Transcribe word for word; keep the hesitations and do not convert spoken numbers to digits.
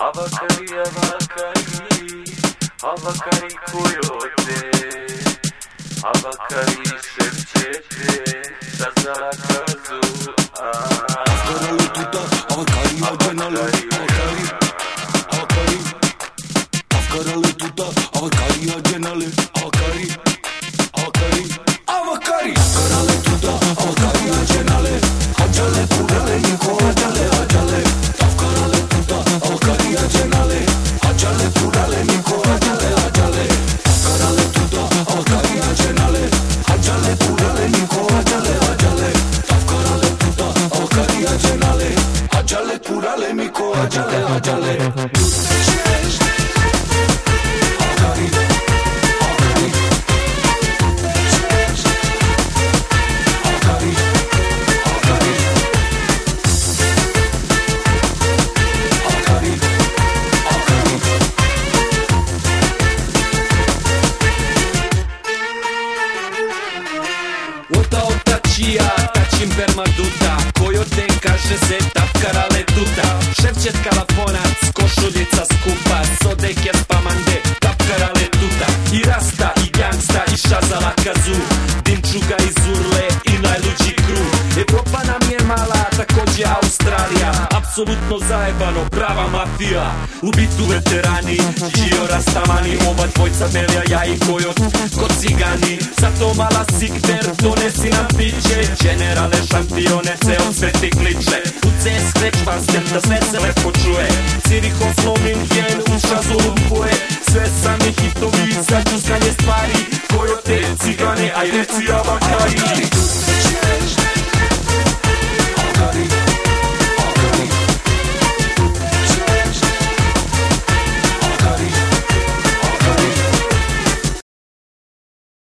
Avakari, avakari, avakari koyote, avakari šepćete, da zalakazu. Avkarali tuta, avakari ađenali, avakari, avakari. Avkarali tuta, avakari ađenali, avakari, avakari, avakari. Avkarali tuta, avakari ađenali, ađale purale, niko ađale, ađale. Avkarali tuta, avakari ađenali, ađale purale, niko ađale, ađale. Avkarali tuta, avakari ađenali, ađale purale, niko ađale, ađale. Avkarali tuta, avakari ađenali, ađale purale, niko ađale, ađale. Ota ota čija, tačim permaduta, kojote kaže se tapkarale tuta. Ševčet kalafonac, košuljica skupa, sodeke spamande, tapkarale tuta. I rasta, i gangsta, i šazala kazu, dimčuga iz urle i najluđi kru. Evropa nam je mala, takođe Australija, apsolutno zajebano, prava mafija. U bitu veterani, Gio Rastamani, ova dvojca Belja, ja i Kojot, ko cigani. Zato mala Sigver, donesi nam piće, generale šampione, ceo svet ti kliče. U C S Krečvarskem, da sve se lepo čuje, Cirih, Oslo, Minhen, u šazu lumpuje. Sve sami hitovi, sad čuskanje stvari, Kojote, cigane, aj reci avakari.